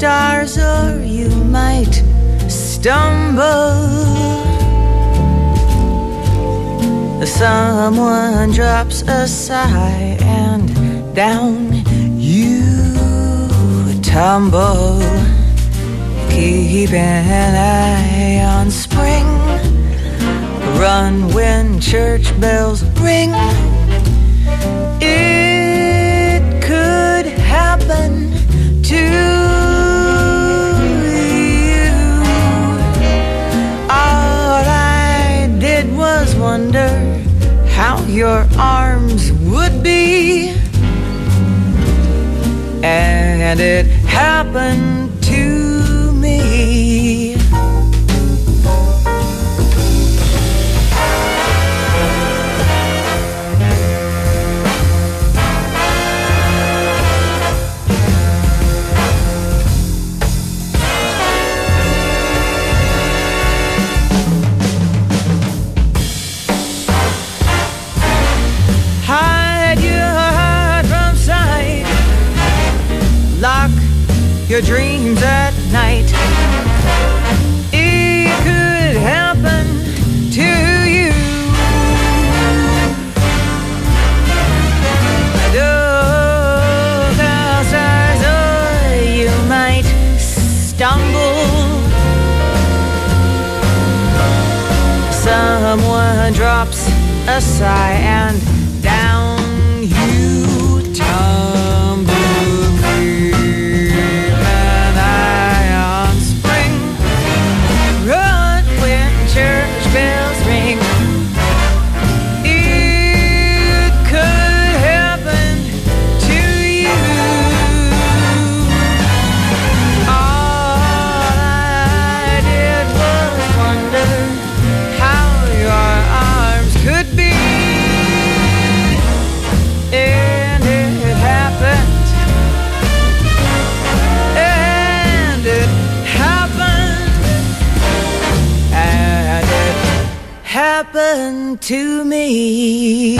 stars or you might stumble. Someone drops a sigh and down you tumble. Keep an eye on spring. Run when church bells ring. It could happen to you. All I did was wonder how your arms would be, and it happened to me. Your dreams at night. It could happen to you. Look outside or you might stumble. Someone drops a sigh and down you tumble. Church bells ring. It could happen to you. All I did was wonder how your arms could be, and it happened. And it happened to me.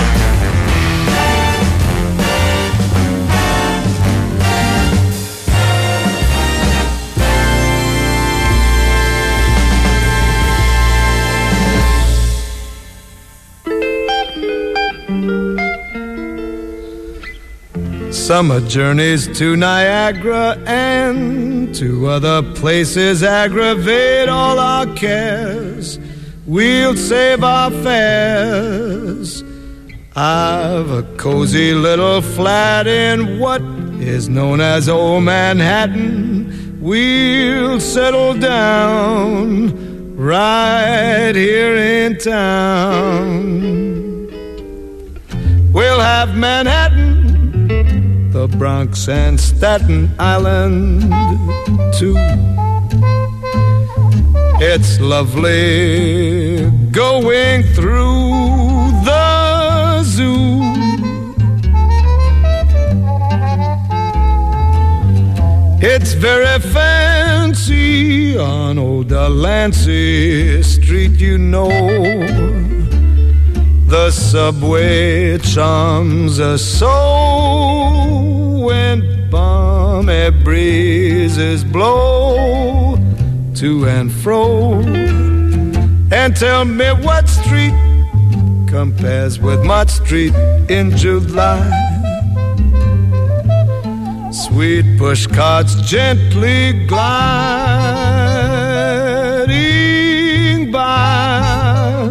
Summer journeys to Niagara and to other places aggravate all our cares. We'll save our fares. I've a cozy little flat in what is known as Old Manhattan. We'll settle down right here in town. We'll have Manhattan, the Bronx and Staten Island too. It's lovely going through the zoo. It's very fancy on old Delancey Street, you know. The subway charms us so when balmy breezes blow to and fro. And tell me what street compares with Mott Street in July. Sweet push carts gently gliding by.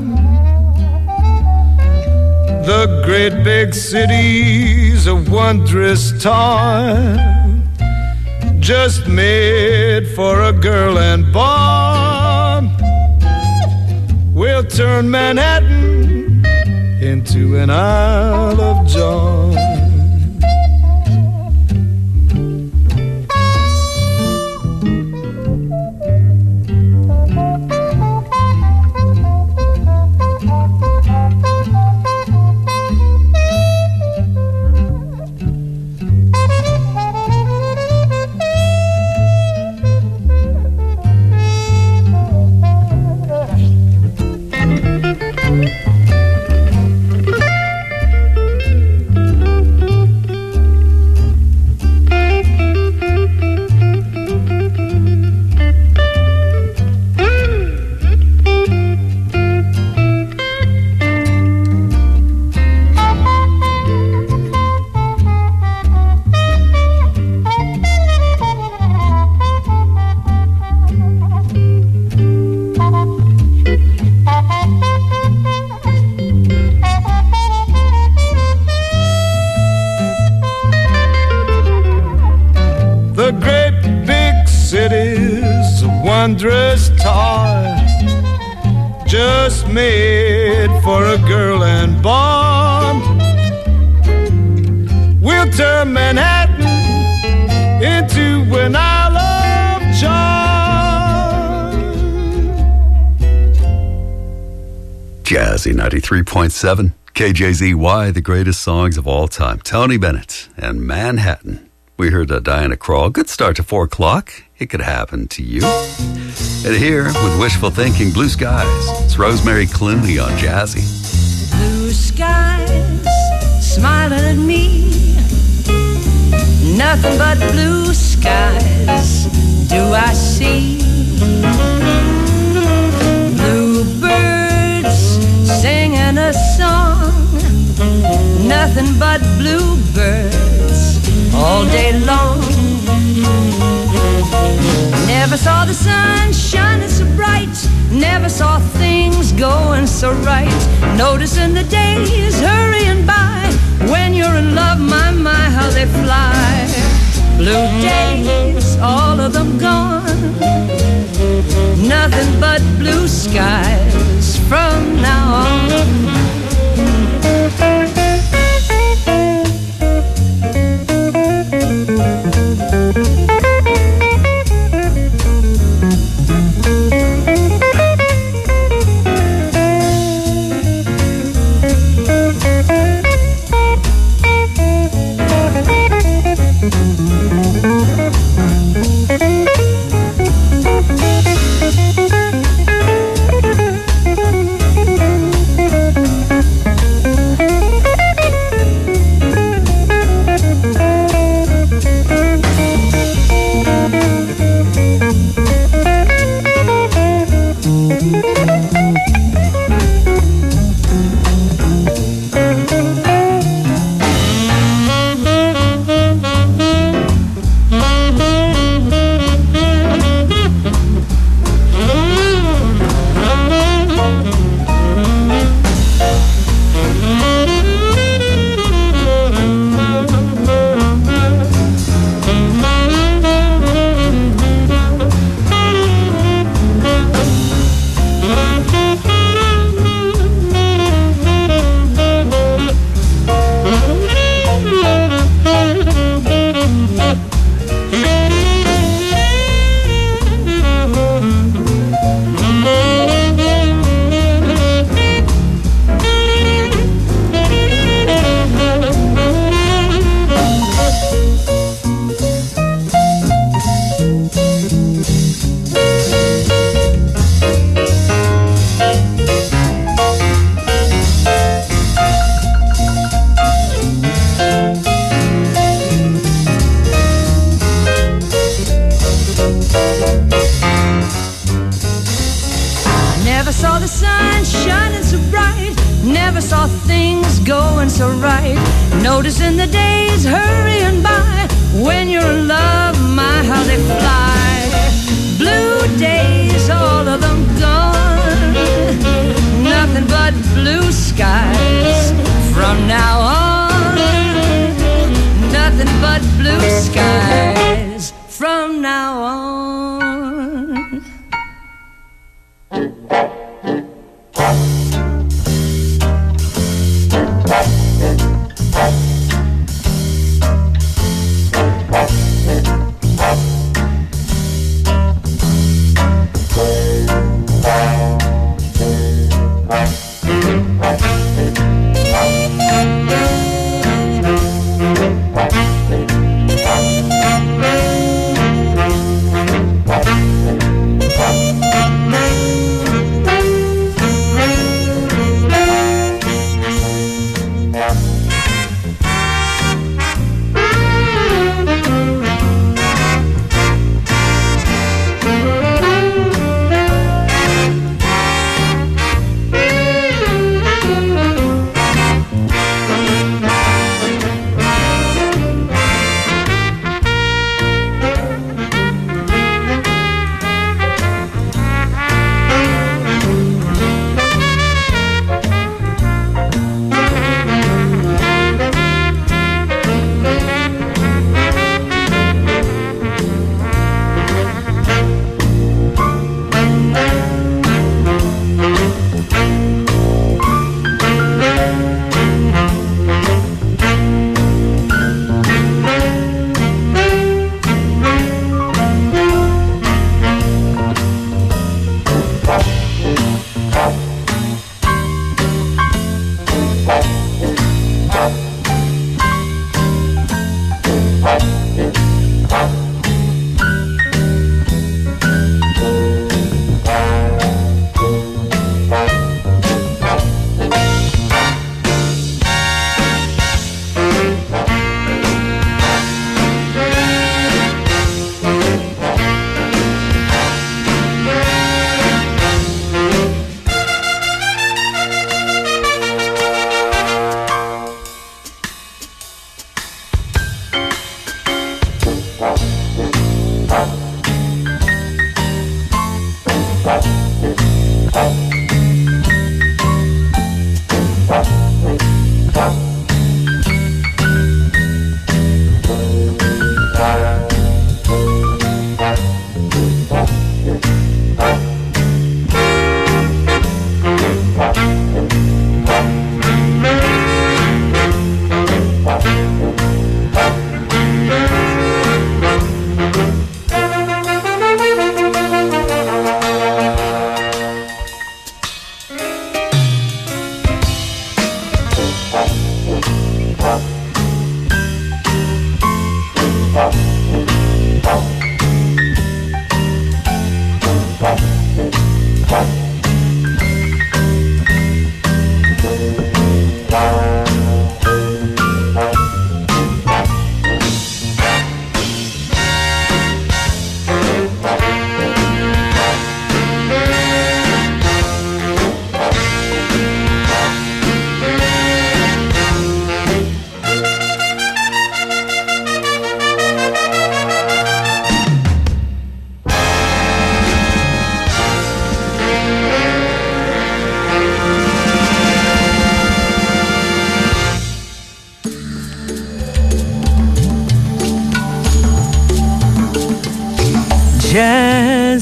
The great big city's a wondrous toy, just made for a girl and boy. We'll turn Manhattan into an Isle of Joy. wondrous toy, just made for a girl and boy. We'll turn Manhattan into an Isle of joy. Jazzy 93.7, KJZY, the greatest songs of all time. Tony Bennett and Manhattan. We heard Diana Krall. Good start to 4 o'clock. It could happen to you. And here with Wishful Thinking, Blue Skies. It's Rosemary Clooney on Jazzy. Blue skies smiling at me, nothing but blue skies do I see. Bluebirds singing a song, nothing but bluebirds all day long. Never saw the sun shining so bright, never saw things going so right. Noticing the days hurrying by, when you're in love, my, how they fly. Blue days, all of them gone, nothing but blue skies from now on. Noticing the days hurrying by, when you're in love, my, how they fly. Blue days, all of them gone, nothing but blue skies from now on. Nothing but blue skies from now on.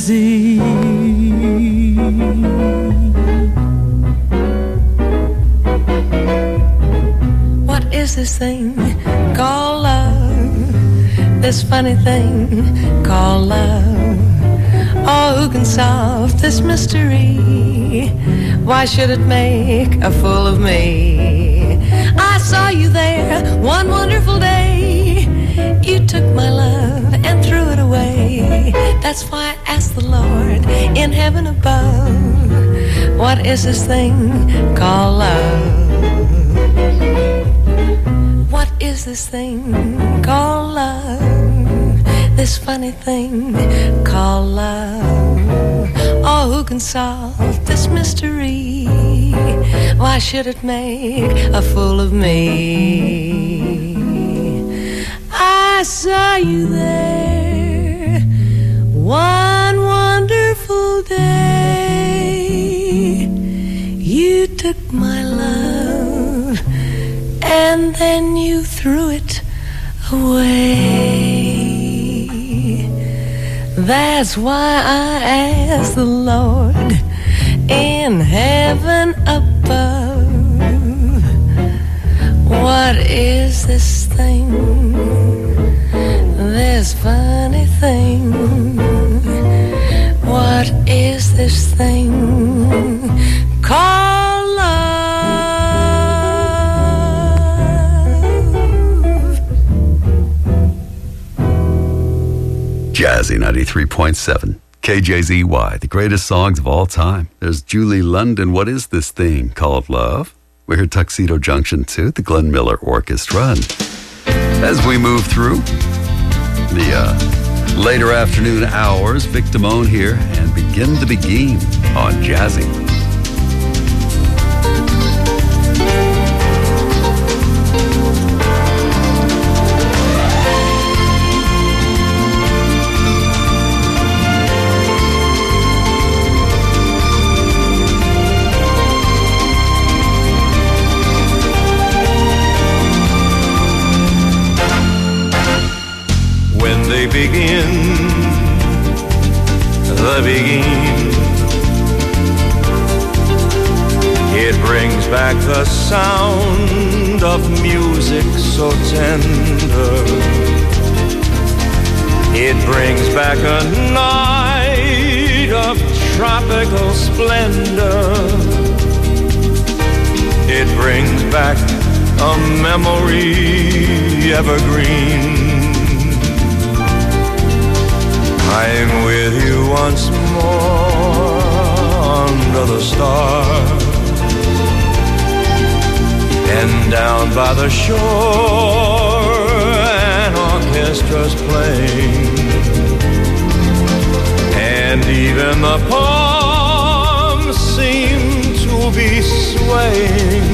easy. What is this thing called love? This funny thing called love. Oh, who can solve this mystery? Why should it make a fool of me? I saw you there one wonderful day. You took my love and threw it away. That's why I asked the Lord in heaven above, what is this thing called love? What is this thing called love? This funny thing called love. Oh, who can solve this mystery? Why should it make a fool of me? I saw you there one wonderful day. You took my love and then you threw it away. That's why I asked the Lord in heaven above, what is this thing, this funny thing? What is this thing called love? Jazzy 93.7. KJZY, the greatest songs of all time. There's Julie London, What Is This Thing Called Love? We heard Tuxedo Junction 2, the Glenn Miller Orchestra. And as we move through the later afternoon hours, Vic Damone here, and Begin to Begin on Jazzy. Begin, the begin. It brings back the sound of music so tender. It brings back a night of tropical splendor. It brings back a memory evergreen. I'm with you once more under the stars, and down by the shore an orchestra's playing, and even the palms seem to be swaying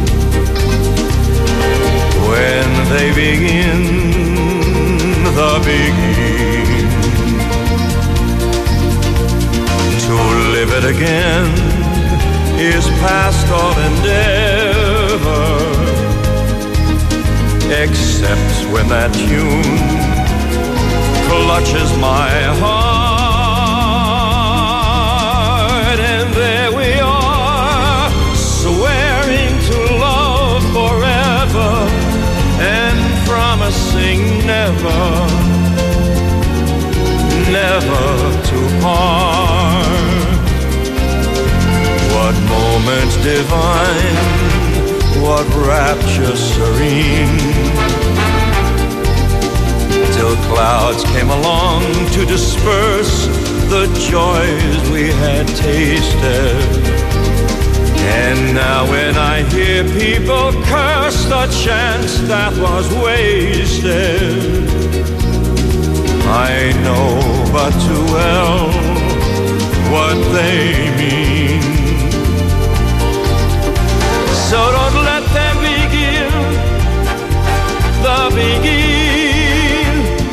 when they begin the begin. To live it again is past all endeavor, except when that tune clutches my heart. And there we are, swearing to love forever and promising never, never to part. What moment divine, what rapture serene, till clouds came along to disperse the joys we had tasted. And now when I hear people curse the chance that was wasted, I know but too well what they mean. So don't let them begin the begin.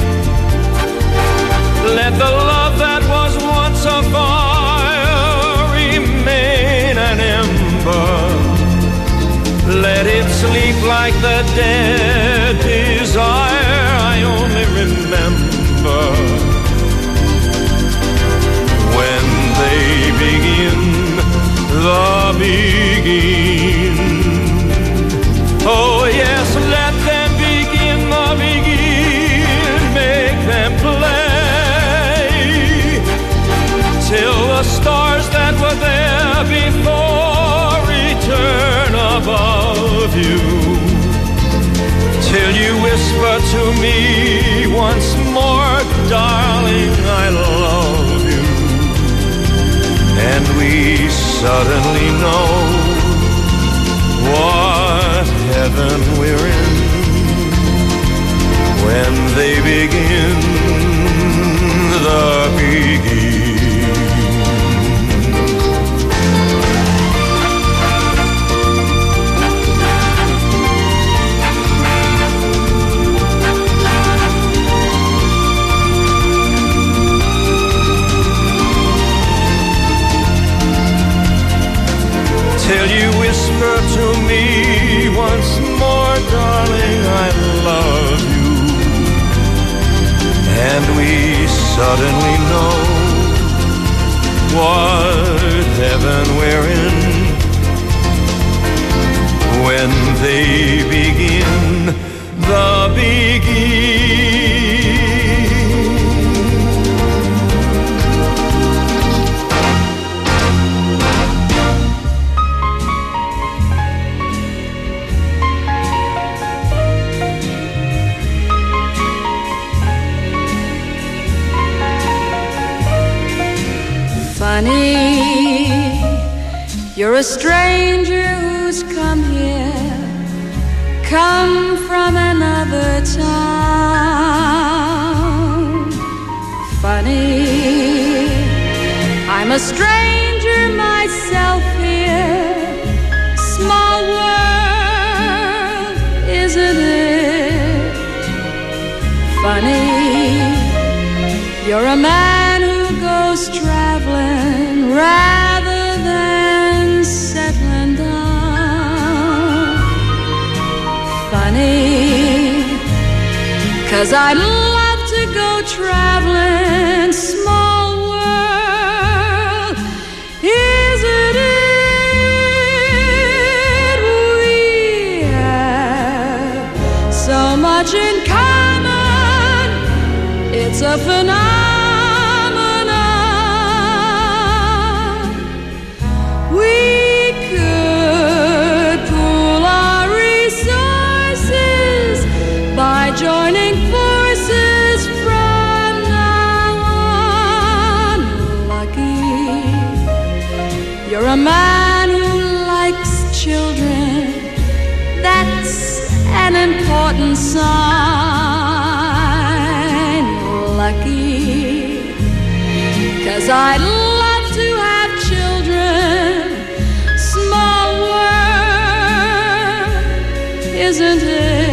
Let the love that was once a fire remain an ember. Let it sleep like the dead desire I only remember. love you, till you whisper to me once more, darling, I love you. And we suddenly know what heaven we're in when they begin the begin. Till you whisper to me once more, darling, I love you. And we suddenly know what heaven we're in when they begin the begin. Funny, you're a stranger who's come here, come from another town. Funny, I'm a stranger myself here. Small world, isn't it? Funny, you're a man who goes traveling rather than settling down. Funny, 'cause I'd love to go traveling. Small world, isn't it? We have so much in common. It's a phenomenon. Joining forces from now on. Lucky, you're a man who likes children. That's an important sign. Lucky, 'cause I'd love to have children. Small world, isn't it?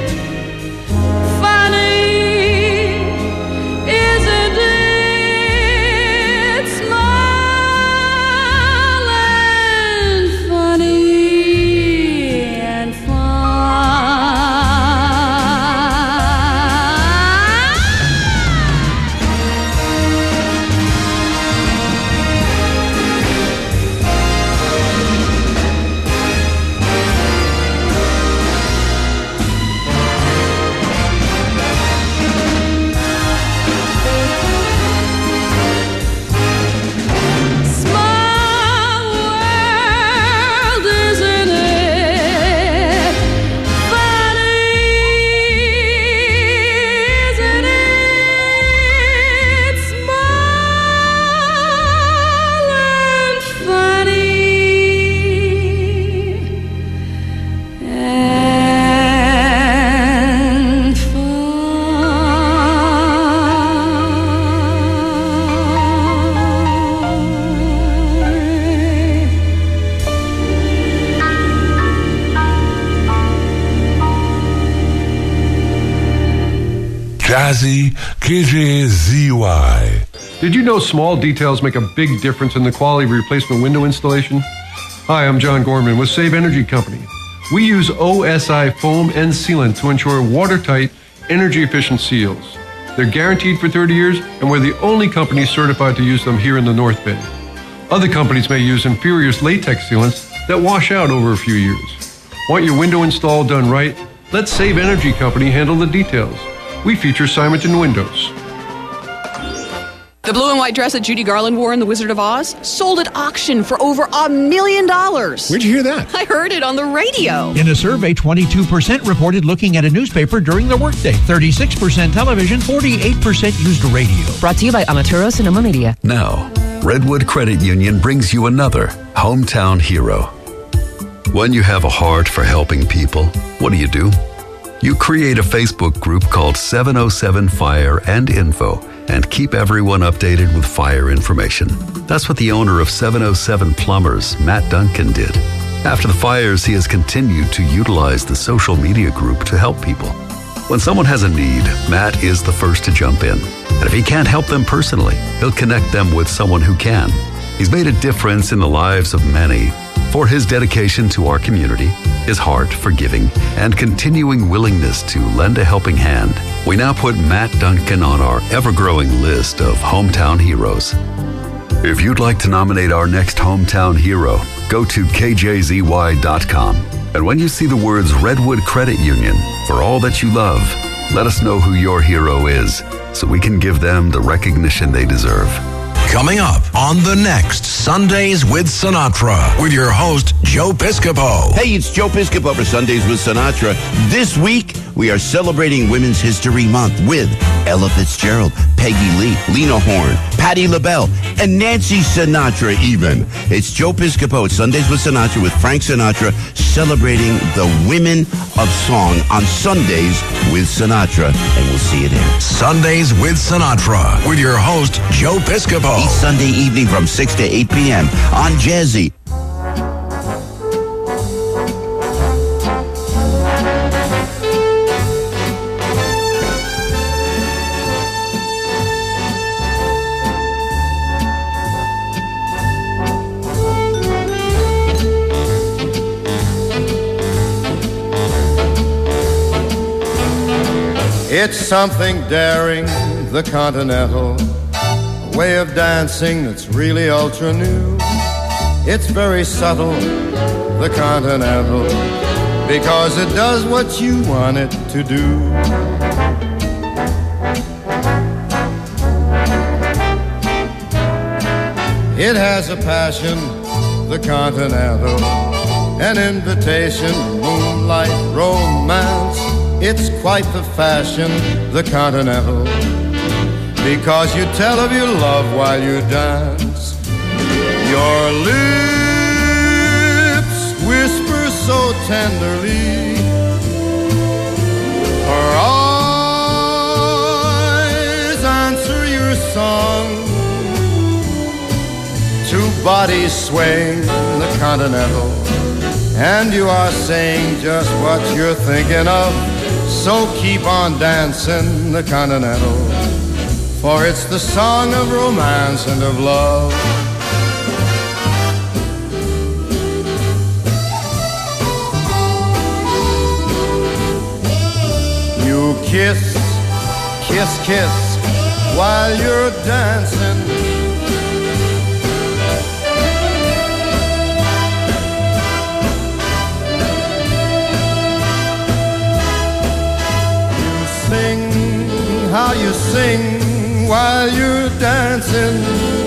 Jazzy KJZY. Did you know small details make a big difference in the quality of replacement window installation? Hi, I'm John Gorman with Save Energy Company. We use OSI foam and sealant to ensure watertight, energy-efficient seals. They're guaranteed for 30 years, and we're the only company certified to use them here in the North Bay. Other companies may use inferior latex sealants that wash out over a few years. Want your window install done right? Let Save Energy Company handle the details. We feature Simonton windows. The blue and white dress that Judy Garland wore in The Wizard of Oz sold at auction for over $1 million. Where'd you hear that? I heard it on the radio. In a survey, 22% reported looking at a newspaper during their workday. 36% television, 48% used radio. Brought to you by Amaturo Sonoma Media. Now, Redwood Credit Union brings you another hometown hero. When you have a heart for helping people, what do? You create a Facebook group called 707 Fire and Info and keep everyone updated with fire information. That's what the owner of 707 Plumbers, Matt Duncan, did. After the fires, he has continued to utilize the social media group to help people. When someone has a need, Matt is the first to jump in. And if he can't help them personally, he'll connect them with someone who can. He's made a difference in the lives of many for his dedication to our community, his heart for giving, and continuing willingness to lend a helping hand. We now put Matt Duncan on our ever-growing list of hometown heroes. If you'd like to nominate our next hometown hero, go to kjzy.com. And when you see the words Redwood Credit Union, for all that you love, let us know who your hero is so we can give them the recognition they deserve. Coming up on the next Sundays with Sinatra with your host, Joe Piscopo. Hey, it's Joe Piscopo for Sundays with Sinatra. This week, we are celebrating Women's History Month with Ella Fitzgerald, Peggy Lee, Lena Horne, Patti LaBelle, and Nancy Sinatra even. It's Joe Piscopo at Sundays with Sinatra with Frank Sinatra celebrating the women of song on Sundays with Sinatra. And we'll see you there. Sundays with Sinatra with your host, Joe Piscopo. Each Sunday evening from 6 to 8 p.m. on Jazzy. It's something daring, the Continental, a way of dancing that's really ultra new. It's very subtle, the Continental, because it does what you want it to do. It has a passion, the Continental, an invitation, moonlight romance. It's quite the fashion, the Continental, because you tell of your love while you dance. Your lips whisper so tenderly, her eyes answer your song. Two bodies swaying, the Continental, and you are saying just what you're thinking of. So keep on dancing, the Continental, for it's the song of romance and of love. You kiss, kiss, kiss while you're dancing. How you sing while you're dancing.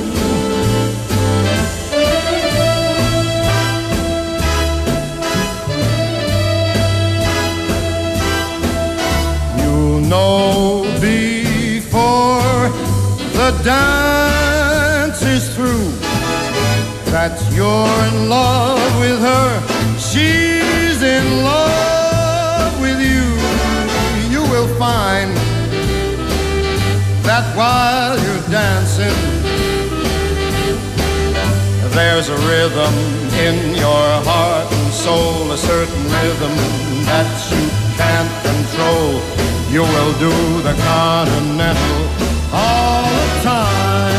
You know before the dance is through that you're in love with her, she's in love with you. You will find that while you're dancing, there's a rhythm in your heart and soul, a certain rhythm that you can't control. You will do the Continental all the time.